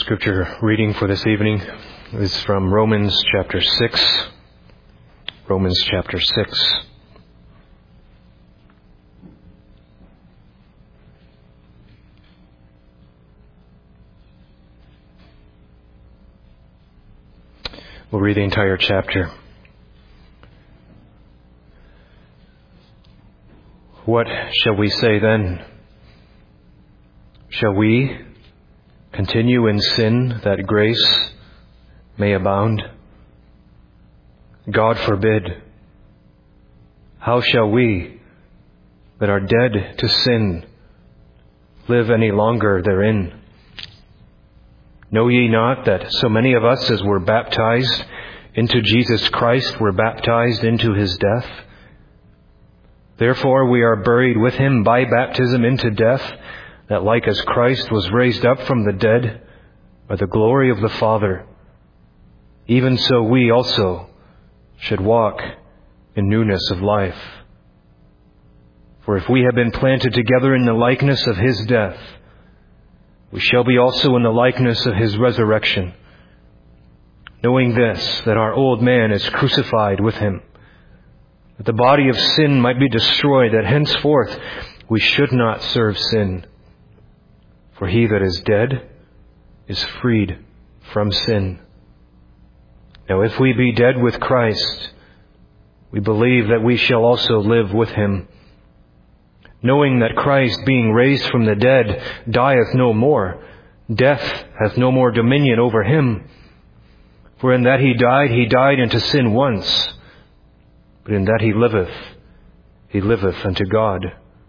Scripture reading for this evening is from Romans chapter 6. Romans chapter 6. We'll read the entire chapter. What shall we say then? Shall we continue in sin that grace may abound? God forbid. How shall we that are dead to sin live any longer therein? Know ye not that so many of us as were baptized into Jesus Christ were baptized into his death? Therefore we are buried with him by baptism into death, that like as Christ was raised up from the dead by the glory of the Father, even so we also should walk in newness of life. For if we have been planted together in the likeness of his death, we shall be also in the likeness of his resurrection, knowing this, that our old man is crucified with him, that the body of sin might be destroyed, that henceforth we should not serve sin. For he that is dead is freed from sin. Now if we be dead with Christ, we believe that we shall also live with him, knowing that Christ, being raised from the dead, dieth no more. Death hath no more dominion over him. For in that he died unto sin once. But in that he liveth unto God.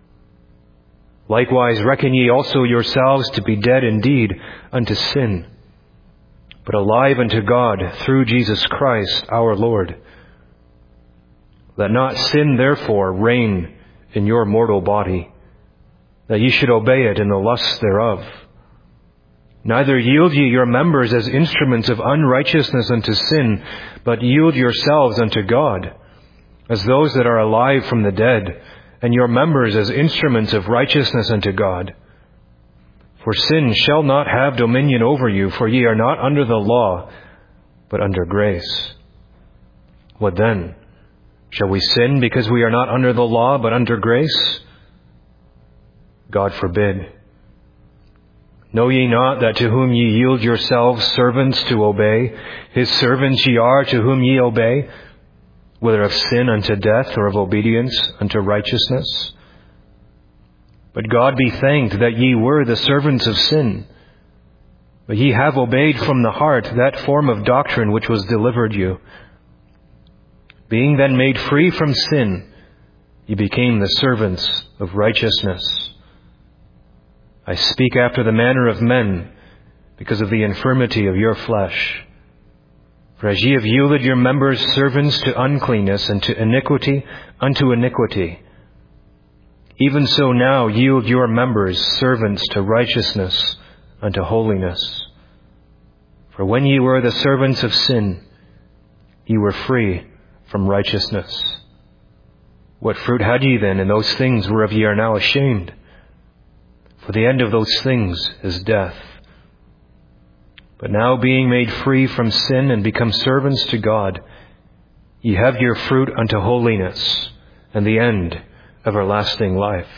Likewise reckon ye also yourselves to be dead indeed unto sin, but alive unto God through Jesus Christ our Lord. Let not sin therefore reign in your mortal body, that ye should obey it in the lusts thereof. Neither yield ye your members as instruments of unrighteousness unto sin, but yield yourselves unto God, as those that are alive from the dead, and your members as instruments of righteousness unto God. For sin shall not have dominion over you, for ye are not under the law, but under grace. What then? Shall we sin because we are not under the law, but under grace? God forbid. Know ye not that to whom ye yield yourselves servants to obey, his servants ye are to whom ye obey, whether of sin unto death or of obedience unto righteousness? But God be thanked that ye were the servants of sin, but ye have obeyed from the heart that form of doctrine which was delivered you. Being then made free from sin, ye became the servants of righteousness. I speak after the manner of men, because of the infirmity of your flesh. For as ye have yielded your members servants to uncleanness, and to iniquity unto iniquity, even so now yield your members servants to righteousness unto holiness. For when ye were the servants of sin, ye were free from righteousness. What fruit had ye then in those things whereof ye are now ashamed? For the end of those things is death. But now being made free from sin and become servants to God, ye have your fruit unto holiness, and the end everlasting life.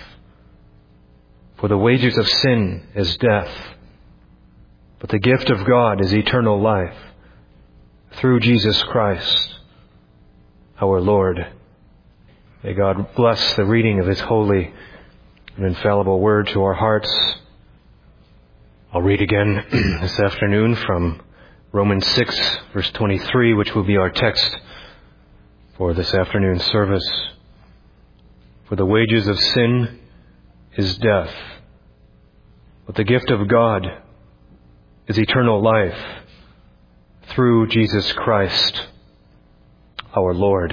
For the wages of sin is death, but the gift of God is eternal life, through Jesus Christ our Lord. May God bless the reading of his holy and infallible word to our hearts. I'll read again this afternoon from Romans 6, verse 23, which will be our text for this afternoon's service. For the wages of sin is death, but the gift of God is eternal life through Jesus Christ our Lord.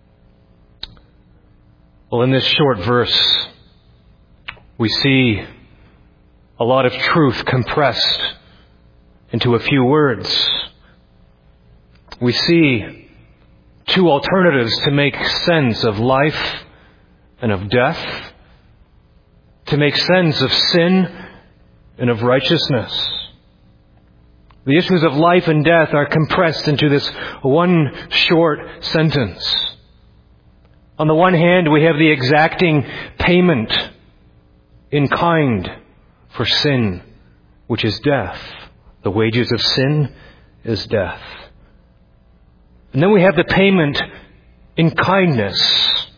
Well, in this short verse, we see a lot of truth compressed into a few words. We see two alternatives to make sense of life and of death, to make sense of sin and of righteousness. The issues of life and death are compressed into this one short sentence. On the one hand, we have the exacting payment in kind for sin, which is death. The wages of sin is death. And then we have the payment in kindness,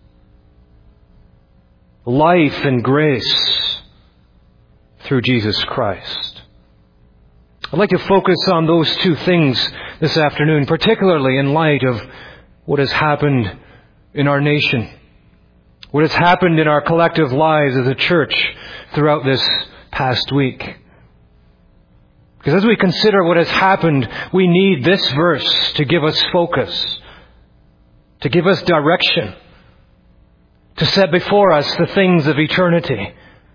life and grace through Jesus Christ. I'd like to focus on those two things this afternoon, particularly in light of what has happened in our nation, what has happened in our collective lives as a church throughout this past week. Because as we consider what has happened, we need this verse to give us focus, to give us direction, to set before us the things of eternity.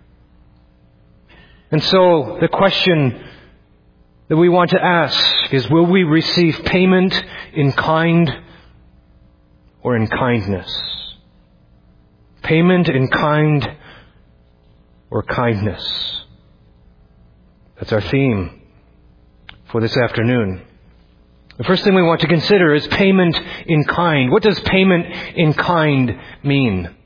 And so the question that we want to ask is, will we receive payment in kind or in kindness? Payment in kind or kindness? That's our theme for this afternoon. The first thing we want to consider is payment in kind. What does payment in kind mean?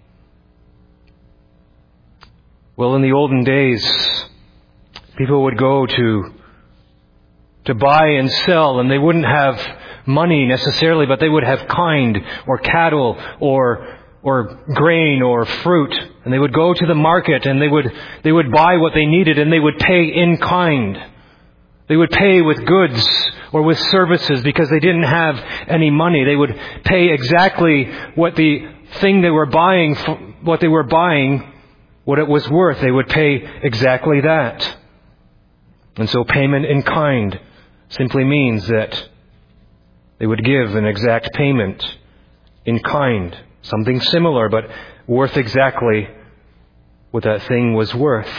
Well, in the olden days, people would go to buy and sell, and they wouldn't have money necessarily, but they would have kind or cattle or grain or fruit, and they would go to the market and they would buy what they needed, and they would pay in kind. They would pay with goods or with services because they didn't have any money. They would pay exactly what the thing they were buying, what it was worth. They would pay exactly that. And so payment in kind simply means that they would give an exact payment in kind. Something similar, but worth exactly what that thing was worth.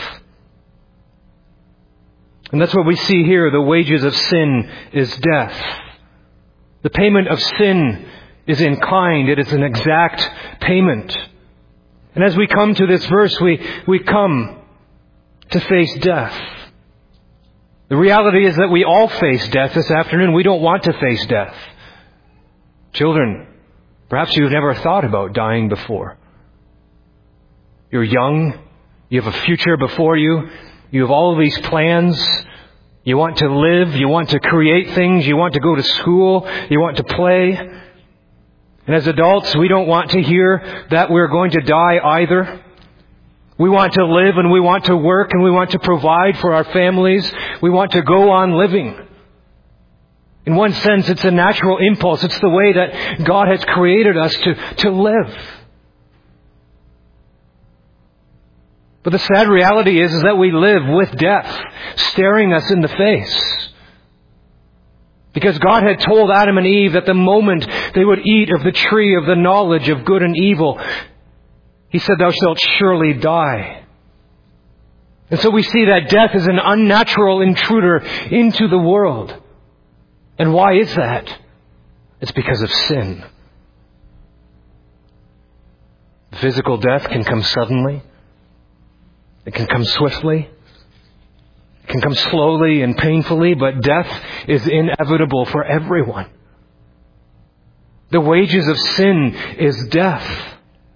And that's what we see here. The wages of sin is death. The payment of sin is in kind. It is an exact payment. And as we come to this verse, we come to face death. The reality is that we all face death this afternoon. We don't want to face death. Children, perhaps you've never thought about dying before. You're young. You have a future before you. You have all of these plans. You want to live. You want to create things. You want to go to school. You want to play. And as adults, we don't want to hear that we're going to die either. We want to live and we want to work and we want to provide for our families. We want to go on living. In one sense, it's a natural impulse. It's the way that God has created us to live. But the sad reality is that we live with death staring us in the face. Because God had told Adam and Eve that the moment they would eat of the tree of the knowledge of good and evil, He said, "Thou shalt surely die." And so we see that death is an unnatural intruder into the world. And why is that? It's because of sin. Physical death can come suddenly. It can come swiftly. It can come slowly and painfully, but death is inevitable for everyone. The wages of sin is death.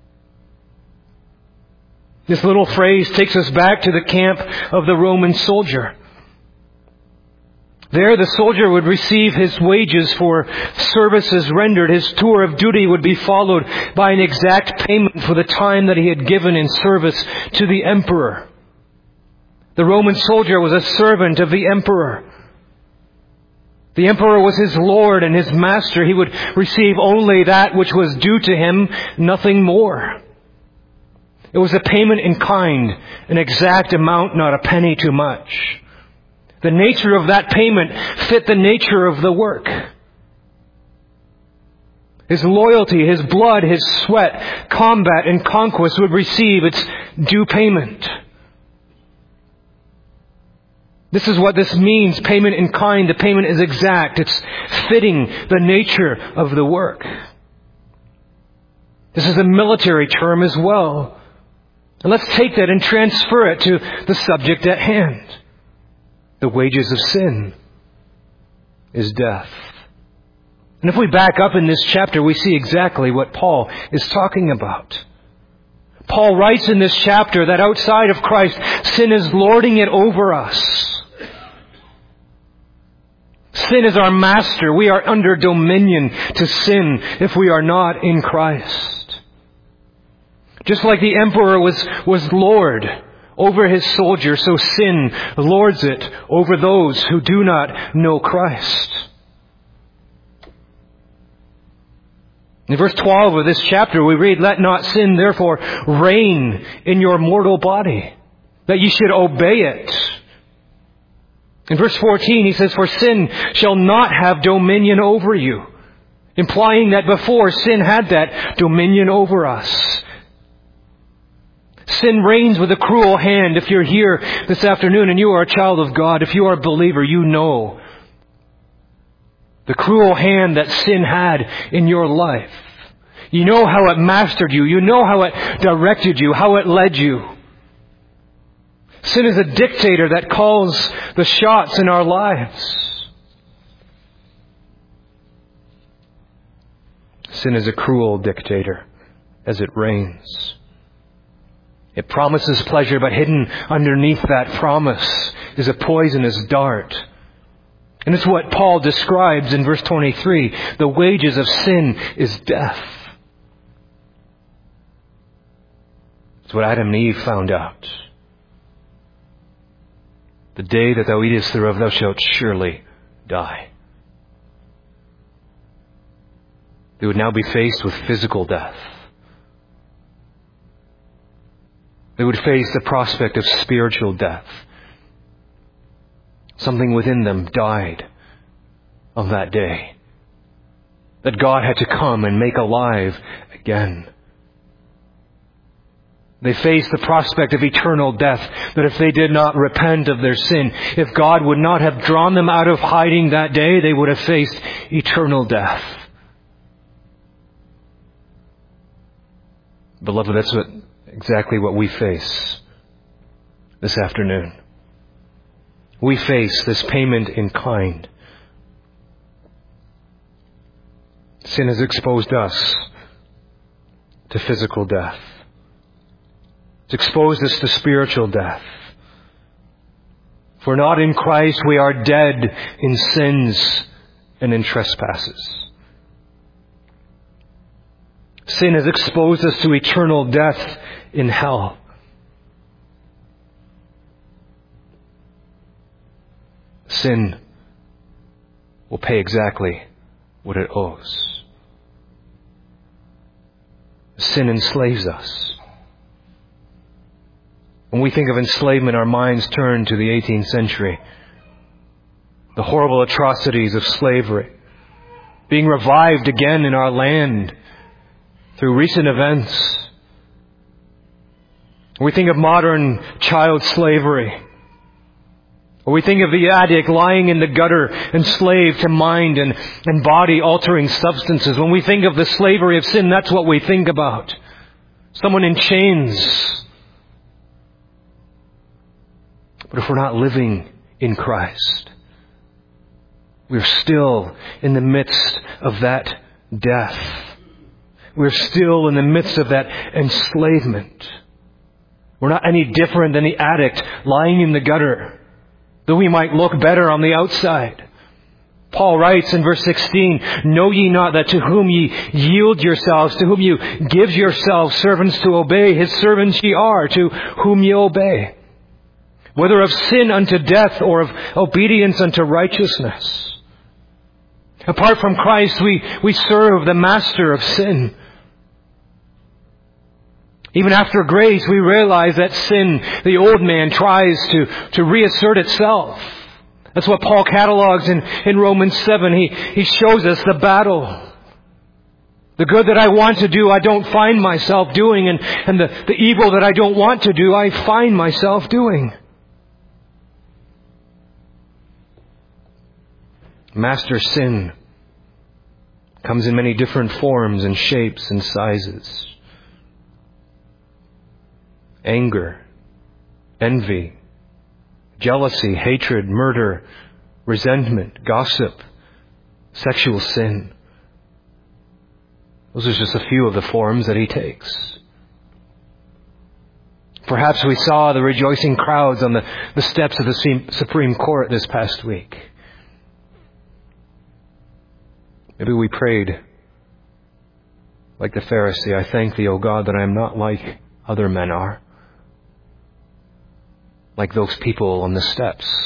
This little phrase takes us back to the camp of the Roman soldier. There, the soldier would receive his wages for services rendered. His tour of duty would be followed by an exact payment for the time that he had given in service to the emperor. The Roman soldier was a servant of the emperor. The emperor was his lord and his master. He would receive only that which was due to him, nothing more. It was a payment in kind, an exact amount, not a penny too much. The nature of that payment fit the nature of the work. His loyalty, his blood, his sweat, combat, and conquest would receive its due payment. This is what this means, payment in kind. The payment is exact. It's fitting the nature of the work. This is a military term as well. And let's take that and transfer it to the subject at hand. The wages of sin. is death. And if we back up in this chapter, we see exactly what Paul is talking about. Paul writes in this chapter that outside of Christ, sin is lording it over us. Sin is our master. We are under dominion to sin if we are not in Christ. Just like the emperor was Lord over his soldiers, so sin lords it over those who do not know Christ. In verse 12 of this chapter we read, "Let not sin therefore reign in your mortal body, that ye should obey it." In verse 14 he says, "For sin shall not have dominion over you," implying that before sin had that dominion over us. Sin reigns with a cruel hand. If you're here this afternoon and you are a child of God, if you are a believer, you know the cruel hand that sin had in your life. You know how it mastered you. You know how it directed you, how it led you. Sin is a dictator that calls the shots in our lives. Sin is a cruel dictator as it reigns. It promises pleasure, but hidden underneath that promise is a poisonous dart. And it's what Paul describes in verse 23. The wages of sin is death. It's what Adam and Eve found out. The day that thou eatest thereof, thou shalt surely die. They would now be faced with physical death. They would face the prospect of spiritual death. Something within them died on that day that God had to come and make alive again. They faced the prospect of eternal death, that if they did not repent of their sin, if God would not have drawn them out of hiding that day, they would have faced eternal death. Beloved, that's exactly what we face this afternoon. We face this payment in kind. Sin has exposed us to physical death. It's exposed us to spiritual death. If we're not in Christ, we are dead in sins and in trespasses. Sin has exposed us to eternal death in hell. Sin will pay exactly what it owes. Sin enslaves us. When we think of enslavement, our minds turn to the 18th century. The horrible atrocities of slavery being revived again in our land through recent events. We think of modern child slavery. Or we think of the addict lying in the gutter, enslaved to mind and body-altering substances. When we think of the slavery of sin, that's what we think about. Someone in chains. But if we're not living in Christ, we're still in the midst of that death. We're still in the midst of that enslavement. We're not any different than the addict lying in the gutter, though we might look better on the outside. Paul writes in verse 16, "Know ye not that to whom ye yield yourselves, to whom you give yourselves servants to obey, his servants ye are, to whom ye obey, whether of sin unto death or of obedience unto righteousness." Apart from Christ, we serve the master of sin. Even after grace, we realize that sin, the old man, tries to reassert itself. That's what Paul catalogs in Romans 7. He shows us the battle. The good that I want to do, I don't find myself doing. And the evil that I don't want to do, I find myself doing. Master sin comes in many different forms and shapes and sizes. Anger, envy, jealousy, hatred, murder, resentment, gossip, sexual sin. Those are just a few of the forms that he takes. Perhaps we saw the rejoicing crowds on the steps of the Supreme Court this past week. Maybe we prayed like the Pharisee, I thank thee, O God, that I am not like other men are. Like those people on the steps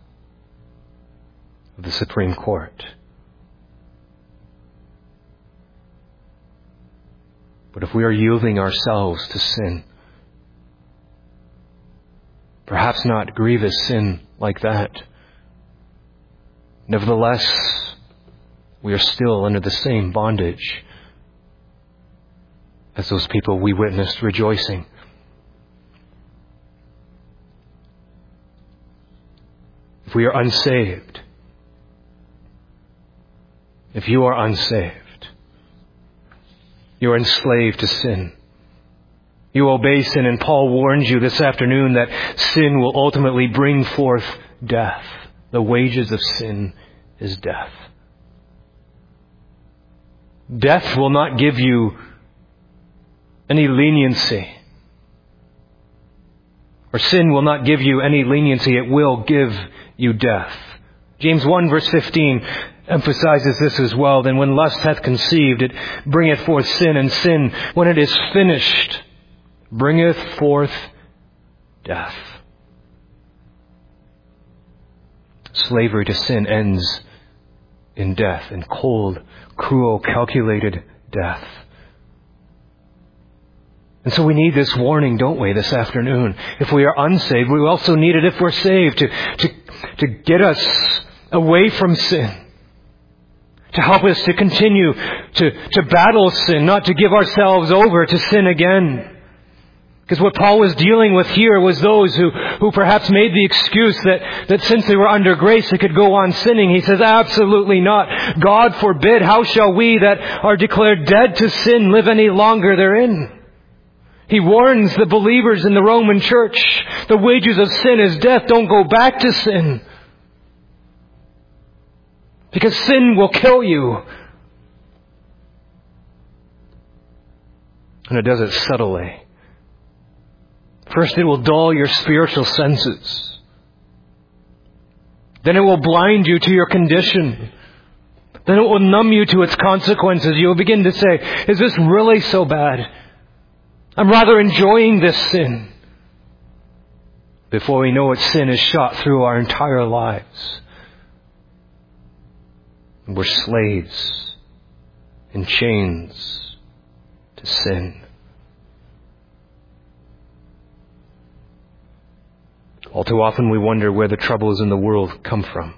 of the Supreme Court. But if we are yielding ourselves to sin, perhaps not grievous sin like that, nevertheless, we are still under the same bondage as those people we witnessed rejoicing. If we are unsaved, if you are unsaved, you are enslaved to sin. You obey sin, and Paul warns you this afternoon that sin will ultimately bring forth death. The wages of sin is death. Death will not give you any leniency. Or sin will not give you any leniency. It will give you death. James 1 verse 15 emphasizes this as well. Then when lust hath conceived, it bringeth forth sin, and sin, when it is finished, bringeth forth death. Slavery to sin ends in death, in cold, cruel, calculated death. And so we need this warning, don't we, this afternoon? If we are unsaved, we also need it if we're saved, to get us away from sin. To help us to continue to battle sin, not to give ourselves over to sin again. Because what Paul was dealing with here was those who perhaps made the excuse that since they were under grace they could go on sinning. He says, absolutely not. God forbid. How shall we that are declared dead to sin live any longer therein? He warns the believers in the Roman church, the wages of sin is death. Don't go back to sin. Because sin will kill you. And it does it subtly. First, it will dull your spiritual senses. Then it will blind you to your condition. Then it will numb you to its consequences. You'll begin to say, is this really so bad? I'm rather enjoying this sin. Before we know it, sin is shot through our entire lives. And we're slaves in chains to sin. All too often we wonder where the troubles in the world come from.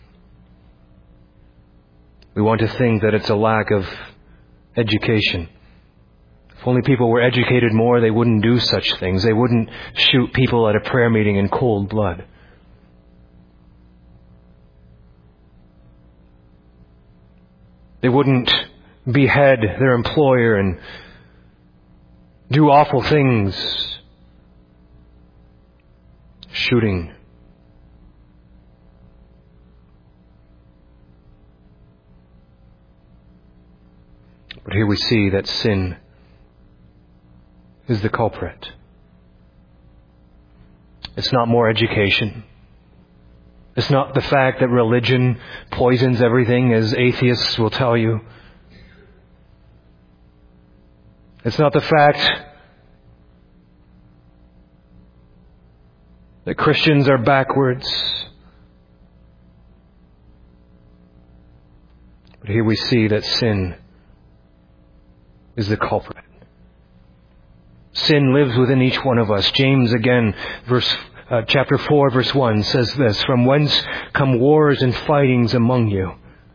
We want to think that it's a lack of education. If only people were educated more, they wouldn't do such things. They wouldn't shoot people at a prayer meeting in cold blood. They wouldn't behead their employer and do awful things. Shooting. But here we see that sin is the culprit. It's not more education. It's not the fact that religion poisons everything, as atheists will tell you. It's not the fact that Christians are backwards. But here we see that sin is the culprit. Sin lives within each one of us. James again, chapter 4, verse 1 says this, from whence come wars and fightings among you?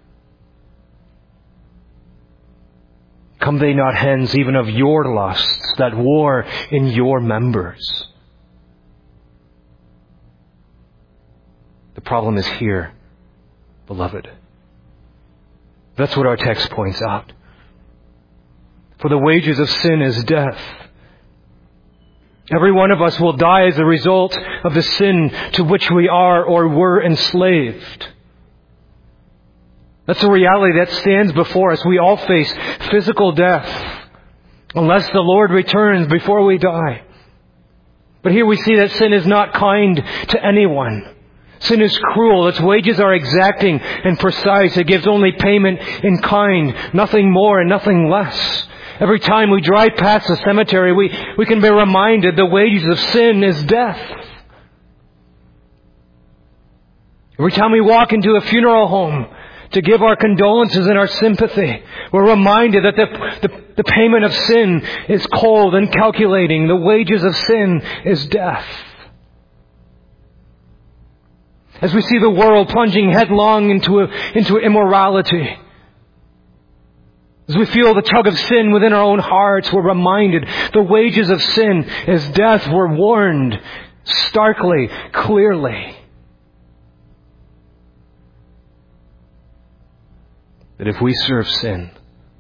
Come they not hence even of your lusts that war in your members? The problem is here, beloved. That's what our text points out. For the wages of sin is death. Every one of us will die as a result of the sin to which we are or were enslaved. That's a reality that stands before us. We all face physical death unless the Lord returns before we die. But here we see that sin is not kind to anyone. Sin is cruel. Its wages are exacting and precise. It gives only payment in kind, nothing more and nothing less. Every time we drive past the cemetery, we can be reminded the wages of sin is death. Every time we walk into a funeral home to give our condolences and our sympathy, we're reminded that the payment of sin is cold and calculating. The wages of sin is death. As we see the world plunging headlong into immorality, as we feel the tug of sin within our own hearts, we're reminded the wages of sin is death. We're warned starkly, clearly, that if we serve sin,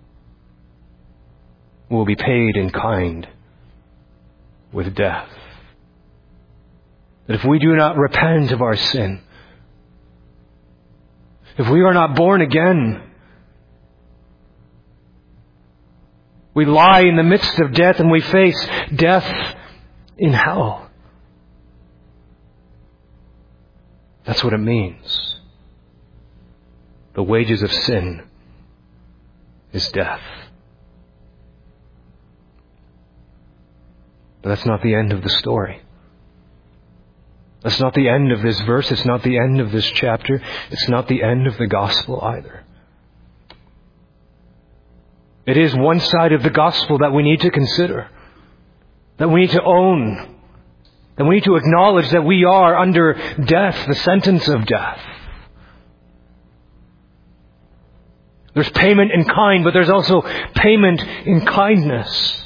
we'll be paid in kind with death. That if we do not repent of our sin, if we are not born again, we lie in the midst of death and we face death in hell. That's what it means. The wages of sin is death. But that's not the end of the story. That's not the end of this verse. It's not the end of this chapter. It's not the end of the gospel either. It is one side of the gospel that we need to consider, that we need to own, that we need to acknowledge that we are under death, the sentence of death. There's payment in kind, but there's also payment in kindness.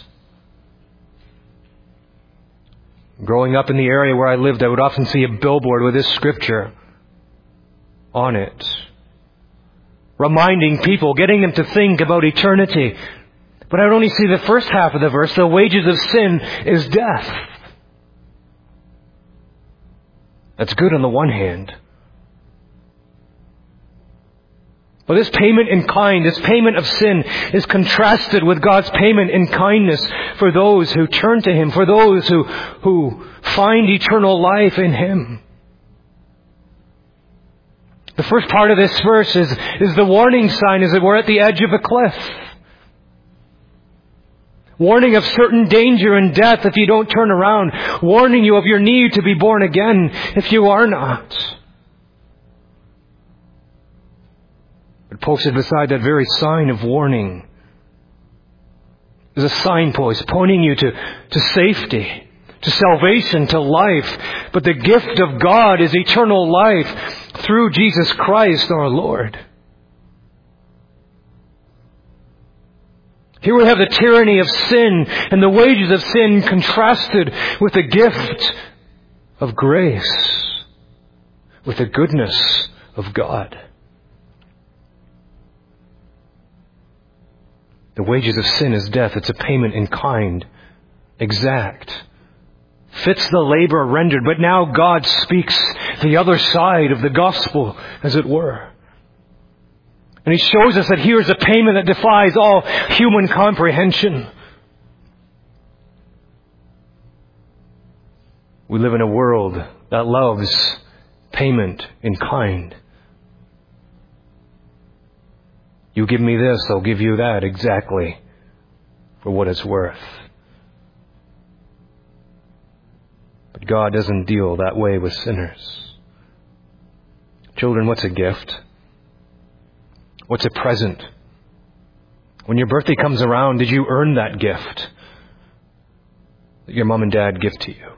Growing up in the area where I lived, I would often see a billboard with this scripture on it, reminding people, getting them to think about eternity. But I would only see the first half of the verse. The wages of sin is death. That's good on the one hand. But this payment in kind, this payment of sin, is contrasted with God's payment in kindness for those who turn to Him, for those who find eternal life in Him. The first part of this verse is the warning sign, is that we're at the edge of a cliff. Warning of certain danger and death if you don't turn around. Warning you of your need to be born again if you are not. But posted beside that very sign of warning is a signpost pointing you to safety, to salvation, to life. But the gift of God is eternal life through Jesus Christ our Lord. Here we have the tyranny of sin and the wages of sin contrasted with the gift of grace, with the goodness of God. The wages of sin is death. It's a payment in kind, exact, fits the labor rendered. But now God speaks the other side of the gospel, as it were. And He shows us that here is a payment that defies all human comprehension. We live in a world that loves payment in kind. You give me this, I'll give you that exactly for what it's worth. But God doesn't deal that way with sinners. Children, what's a gift? What's a present? When your birthday comes around, did you earn that gift that your mom and dad give to you?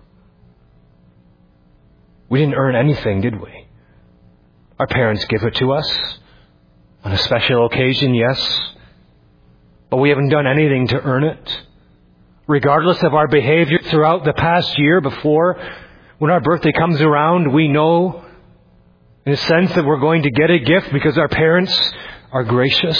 We didn't earn anything, did we? Our parents give it to us. On a special occasion, yes. But we haven't done anything to earn it. Regardless of our behavior throughout the past year before, when our birthday comes around, we know, in a sense, that we're going to get a gift because our parents are gracious.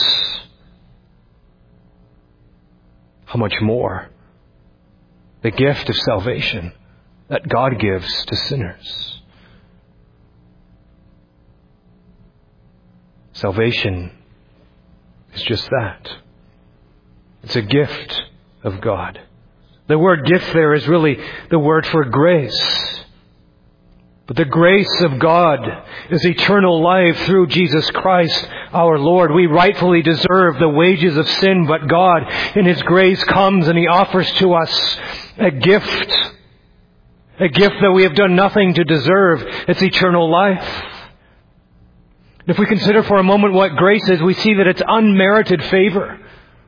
How much more the gift of salvation that God gives to sinners. Salvation is just that. It's a gift of God. The word gift there is really the word for grace. But the grace of God is eternal life through Jesus Christ our Lord. We rightfully deserve the wages of sin, but God in His grace comes and He offers to us a gift. A gift that we have done nothing to deserve. It's eternal life. If we consider for a moment what grace is, we see that it's unmerited favor.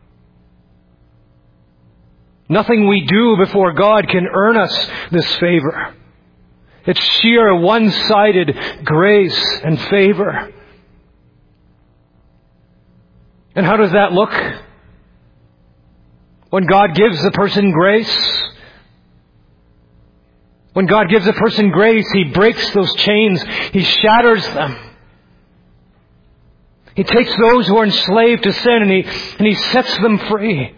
Nothing we do before God can earn us this favor. It's sheer one-sided grace and favor. And how does that look? When God gives a person grace, when God gives a person grace, He breaks those chains. He shatters them. He takes those who are enslaved to sin and He sets them free.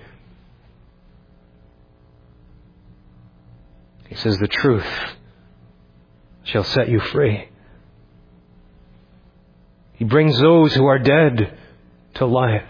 He says, the truth shall set you free. He brings those who are dead to life.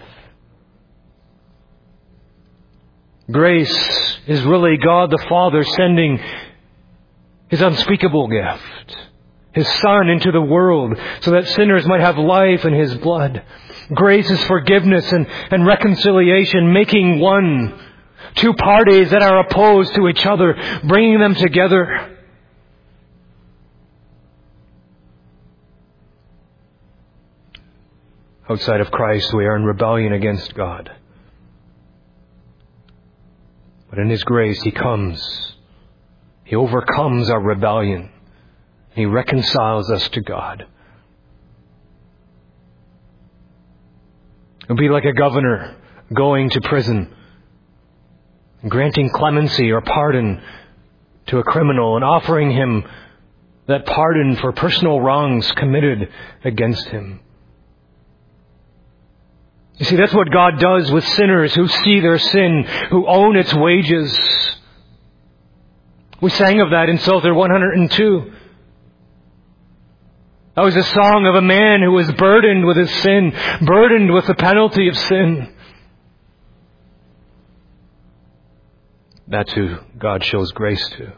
Grace is really God the Father sending His unspeakable gift, His Son into the world so that sinners might have life in His blood. Grace is forgiveness and reconciliation, making one. Two parties that are opposed to each other, bringing them together. Outside of Christ, we are in rebellion against God. But in His grace, He comes. He overcomes our rebellion. He reconciles us to God. It would be like a governor going to prison, granting clemency or pardon to a criminal and offering him that pardon for personal wrongs committed against him. You see, that's what God does with sinners who see their sin, who own its wages. We sang of that in Psalter 102. That was a song of a man who was burdened with his sin, burdened with the penalty of sin. That's who God shows grace to.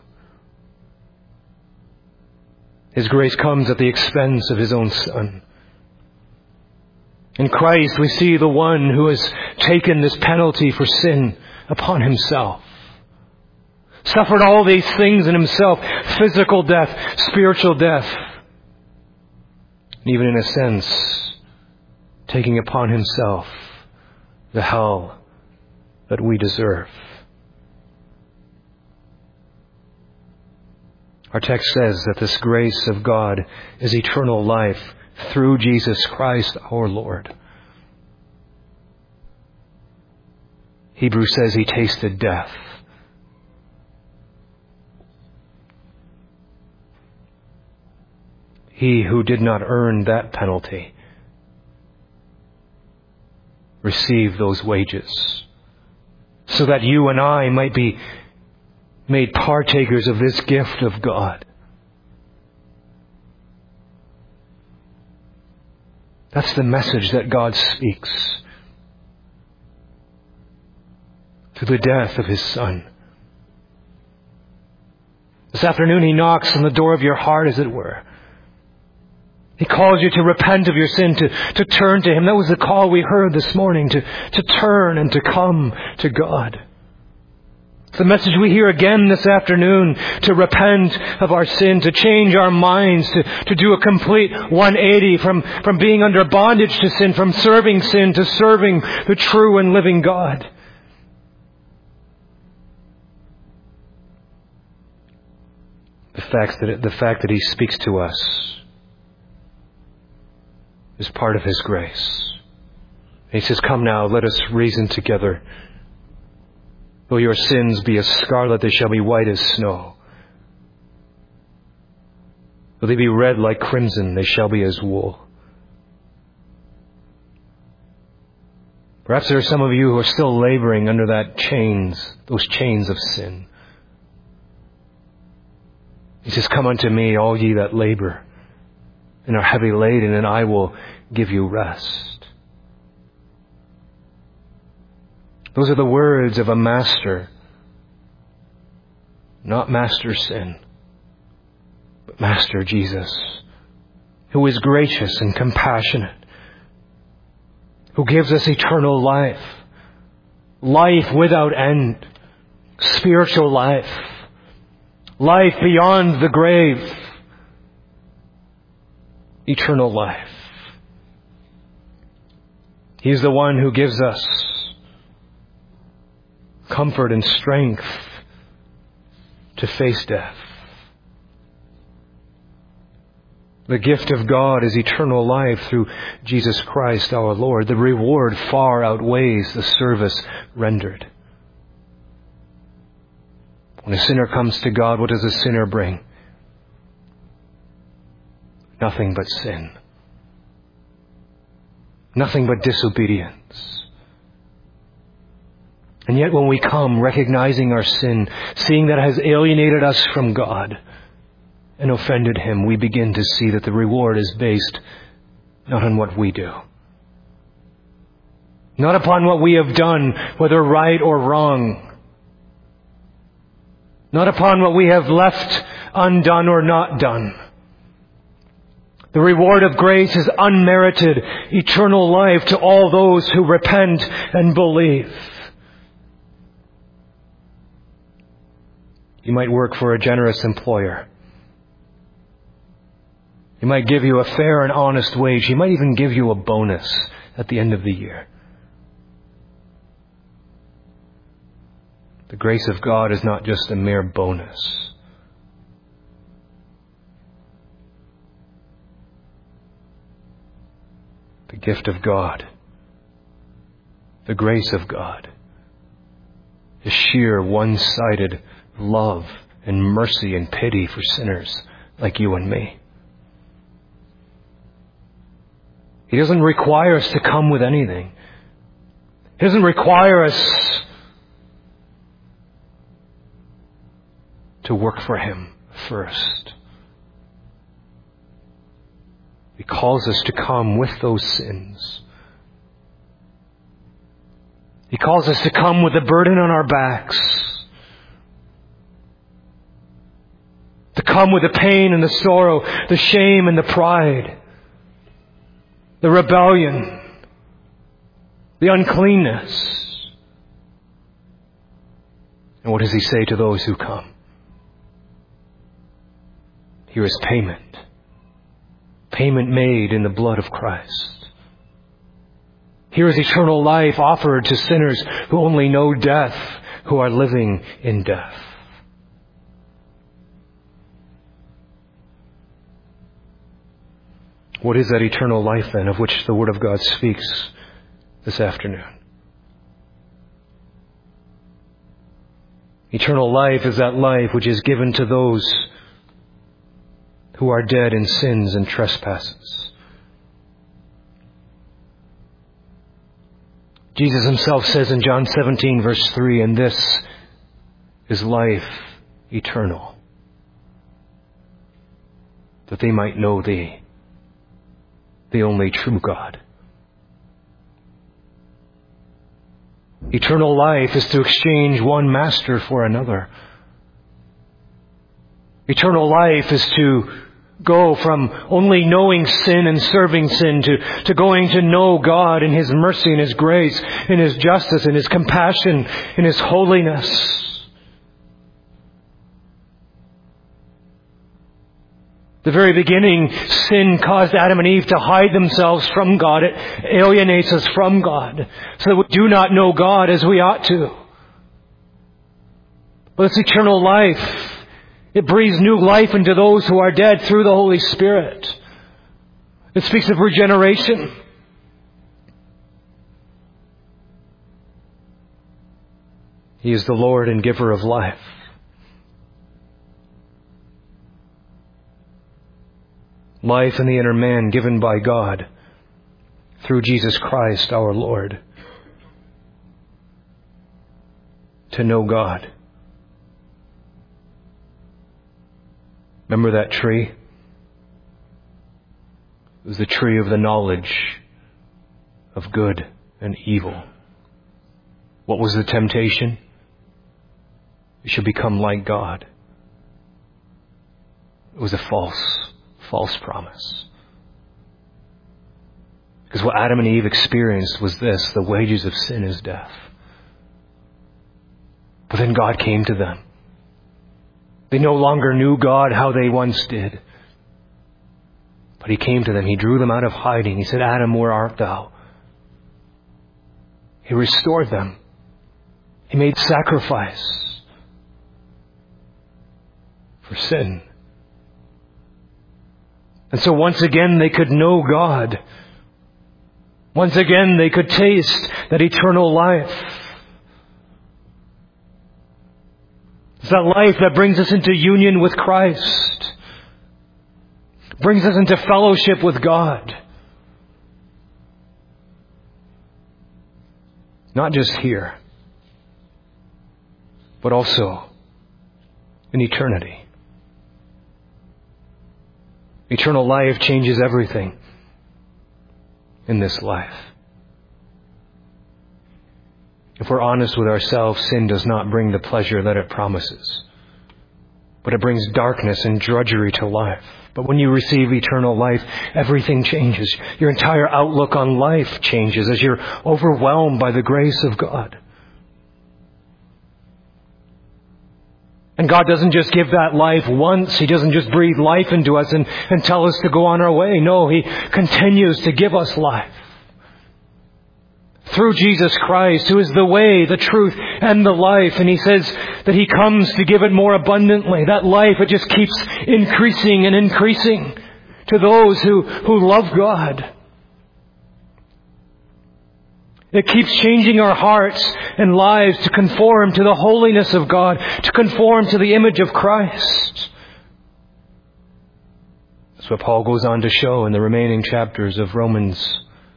His grace comes at the expense of His own Son. In Christ, we see the one who has taken this penalty for sin upon Himself. Suffered all these things in Himself, physical death, spiritual death. And even in a sense, taking upon Himself the hell that we deserve. Our text says that this grace of God is eternal life through Jesus Christ our Lord. Hebrews says He tasted death. He who did not earn that penalty received those wages so that you and I might be made partakers of this gift of God. That's the message that God speaks through the death of His Son. This afternoon He knocks on the door of your heart, as it were. He calls you to repent of your sin, to turn to Him. That was the call we heard this morning, to turn and to come to God. It's the message we hear again this afternoon, to repent of our sin, to change our minds, to do a complete 180 from being under bondage to sin, from serving sin to serving the true and living God. The fact that He speaks to us is part of His grace. He says, "Come now, let us reason together. Though your sins be as scarlet, they shall be white as snow. Though they be red like crimson, they shall be as wool." Perhaps there are some of you who are still laboring under those chains of sin. He says, "Come unto me, all ye that labor and are heavy laden, and I will give you rest. Those are the words of a master, not Master Sin, but Master Jesus, who is gracious and compassionate, who gives us eternal life, life without end, spiritual life, life beyond the grave, eternal life. He's the one who gives us comfort and strength to face death. The gift of God is eternal life through Jesus Christ our Lord. The reward far outweighs the service rendered. When a sinner comes to God, what does a sinner bring? Nothing but sin. Nothing but disobedience. And yet when we come recognizing our sin, seeing that it has alienated us from God and offended Him, we begin to see that the reward is based not on what we do, not upon what we have done, whether right or wrong, not upon what we have left undone or not done. The reward of grace is unmerited, eternal life to all those who repent and believe. You might work for a generous employer. He might give you a fair and honest wage. He might even give you a bonus at the end of the year. The grace of God is not just a mere bonus. The gift of God, the grace of God, is sheer one-sided love and mercy and pity for sinners like you and me. He doesn't require us to come with anything. He doesn't require us to work for Him first. He calls us to come with those sins. He calls us to come with the burden on our backs. To come with the pain and the sorrow, the shame and the pride, the rebellion, the uncleanness. And what does He say to those who come? Here is payment. Payment made in the blood of Christ. Here is eternal life offered to sinners who only know death, who are living in death. What is that eternal life then of which the Word of God speaks this afternoon? Eternal life is that life which is given to those who are dead in sins and trespasses. Jesus Himself says in John 17 verse 3, and this is life eternal, that they might know Thee, the only true God. Eternal life is to exchange one master for another. Eternal life is to go from only knowing sin and serving sin to going to know God in His mercy and His grace, in His justice and His compassion, in His holiness. The very beginning, sin caused Adam and Eve to hide themselves from God. It alienates us from God, so that we do not know God as we ought to. But it's eternal life. It breathes new life into those who are dead through the Holy Spirit. It speaks of regeneration. He is the Lord and giver of life. Life in the inner man given by God through Jesus Christ our Lord. To know God. Remember that tree? It was the tree of the knowledge of good and evil. What was the temptation? You should become like God. It was a false promise. Because what Adam and Eve experienced was this: the wages of sin is death. But then God came to them. They no longer knew God how they once did. But He came to them. He drew them out of hiding. He said, Adam, where art thou? He restored them. He made sacrifice for sin. And so once again they could know God. Once again they could taste that eternal life. It's that life that brings us into union with Christ. Brings us into fellowship with God. Not just here, but also in eternity. Eternal life changes everything in this life. If we're honest with ourselves, sin does not bring the pleasure that it promises, but it brings darkness and drudgery to life. But when you receive eternal life, everything changes. Your entire outlook on life changes as you're overwhelmed by the grace of God. And God doesn't just give that life once. He doesn't just breathe life into us and tell us to go on our way. No, He continues to give us life. Through Jesus Christ, who is the way, the truth, and the life. And He says that He comes to give it more abundantly. That life, it just keeps increasing and increasing to those who love God. It keeps changing our hearts and lives to conform to the holiness of God, to conform to the image of Christ. That's what Paul goes on to show in the remaining chapters of Romans.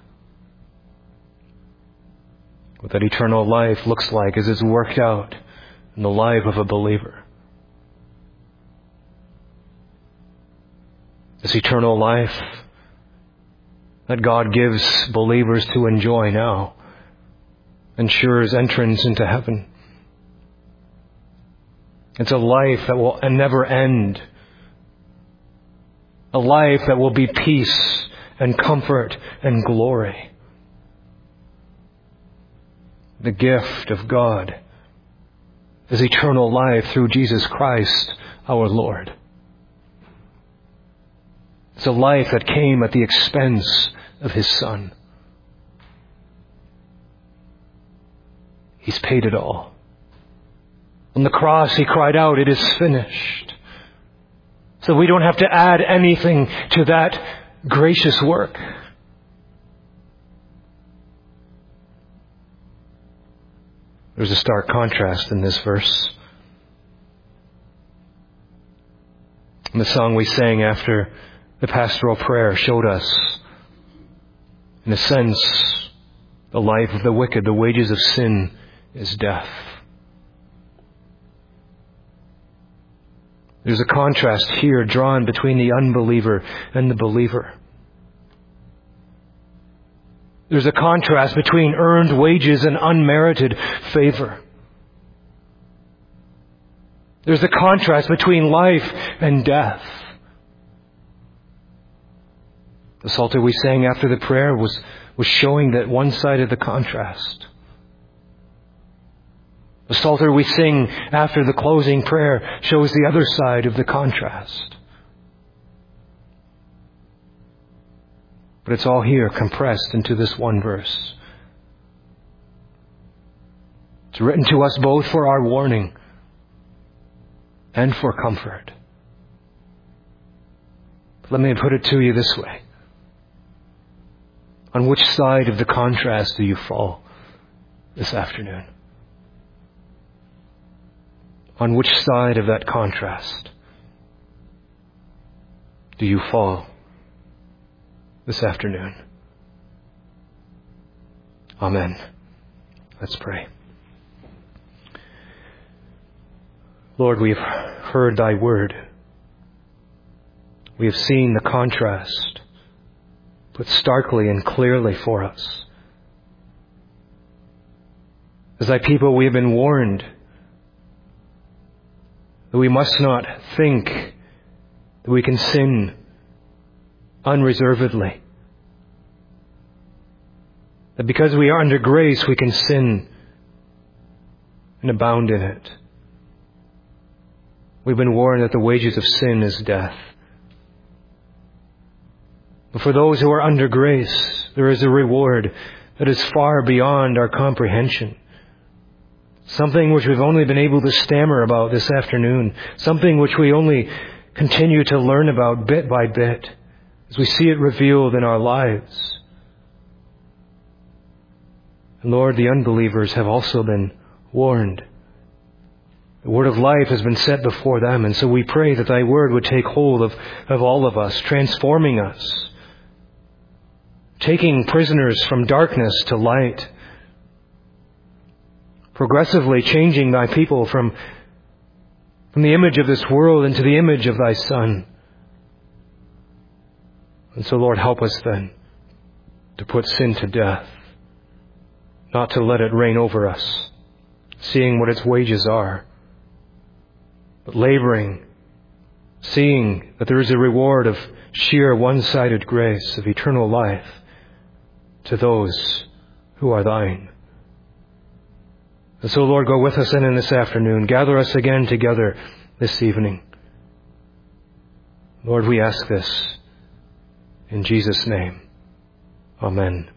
What that eternal life looks like as it's worked out in the life of a believer. This eternal life that God gives believers to enjoy now ensures entrance into heaven. It's a life that will never end. A life that will be peace and comfort and glory. The gift of God is eternal life through Jesus Christ our Lord. It's a life that came at the expense of His Son. He's paid it all. On the cross He cried out, "It is finished." So we don't have to add anything to that gracious work. There's a stark contrast in this verse. And the song we sang after the pastoral prayer showed us, in a sense, the life of the wicked. The wages of sin is death. There's a contrast here drawn between the unbeliever and the believer. There's a contrast between earned wages and unmerited favor. There's a contrast between life and death. The psalter we sang after the prayer was showing that one side of the contrast. The psalter we sing after the closing prayer shows the other side of the contrast. But it's all here compressed into this one verse. It's written to us both for our warning and for comfort. But let me put it to you this way. On which side of the contrast do you fall this afternoon? On which side of that contrast do you fall this afternoon? Amen. Let's pray. Lord, we have heard Thy word. We have seen the contrast put starkly and clearly for us. As thy people, we have been warned that we must not think that we can sin unreservedly. That because we are under grace, we can sin and abound in it. We've been warned that the wages of sin is death. But for those who are under grace, there is a reward that is far beyond our comprehension. Something which we've only been able to stammer about this afternoon. Something which we only continue to learn about bit by bit as we see it revealed in our lives. And Lord, the unbelievers have also been warned. The word of life has been set before them, and so we pray that thy word would take hold of all of us, transforming us, taking prisoners from darkness to light, progressively changing thy people from the image of this world into the image of thy Son. And so, Lord, help us then to put sin to death, not to let it reign over us, seeing what its wages are, but laboring, seeing that there is a reward of sheer one-sided grace, of eternal life to those who are thine. And so, Lord, go with us in this afternoon. Gather us again together this evening. Lord, we ask this in Jesus' name. Amen.